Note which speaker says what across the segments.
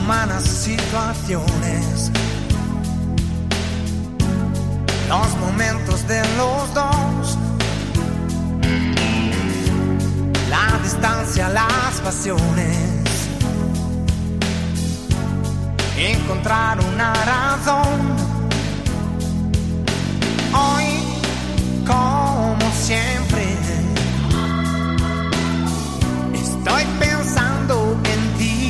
Speaker 1: humanas situaciones, los momentos de los dos, la distancia, las pasiones, encontrar una razón. Hoy, como siempre, estoy pensando en ti.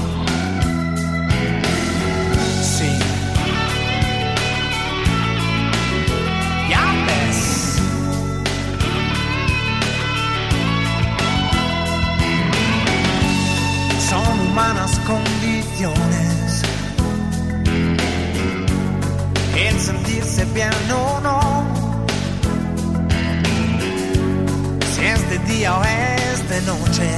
Speaker 1: Sí, ya ves. Son humanas condiciones, el sentirse bien o no, si es de día o es de noche,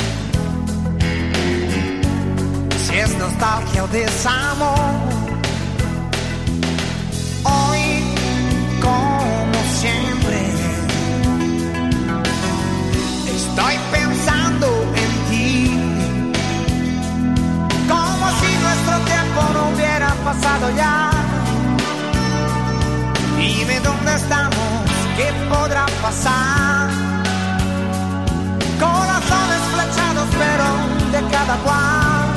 Speaker 1: si es nostalgia o desamor. Hoy, como siempre, estoy pensando en ti, como si nuestro tiempo no hubiera pasado ya. Dime dónde estamos, qué podrá pasar. Corazones flechados, pero de cada cual.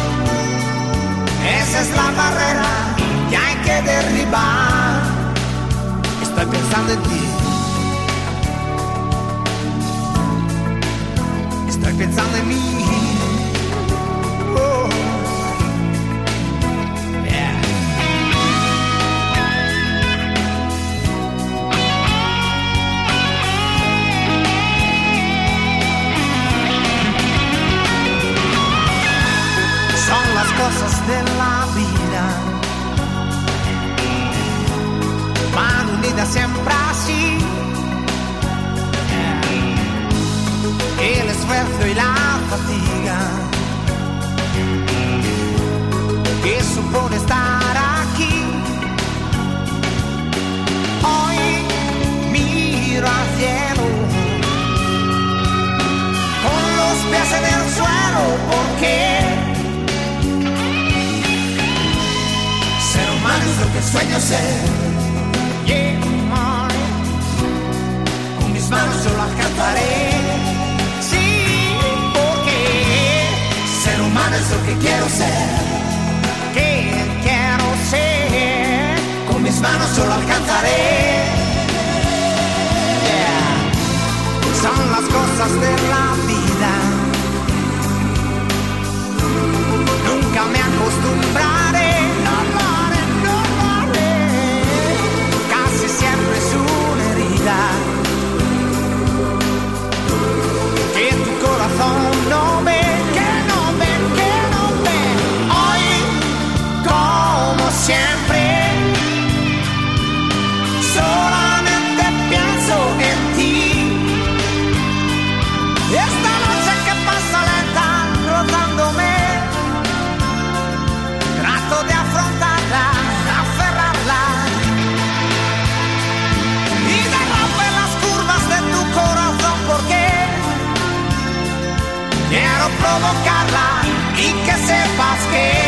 Speaker 1: Esa es la barrera que hay que derribar. Estoy pensando en ti. Estoy pensando en mí. Oh. Cosas de la vida van unidas siempre así. El esfuerzo y la fatiga que supone estar aquí. Hoy miro al cielo con los pies en el suelo, porque es lo que sueño ser. Yeah, con mis manos yo lo alcanzaré. Sí, porque ser humano es lo que quiero ser. Que quiero ser. Con mis manos yo lo alcanzaré. Yeah. Son las cosas de la vida. Nunca me acostumbraré. Siempre es una herida que tu corazón no ve, que no ve, que no ve. Hoy, como siempre, solamente pienso en ti. Esta noche que pasa lenta, rozándome, trato de afrontarla, aferrarla. Quiero provocarla y que sepas que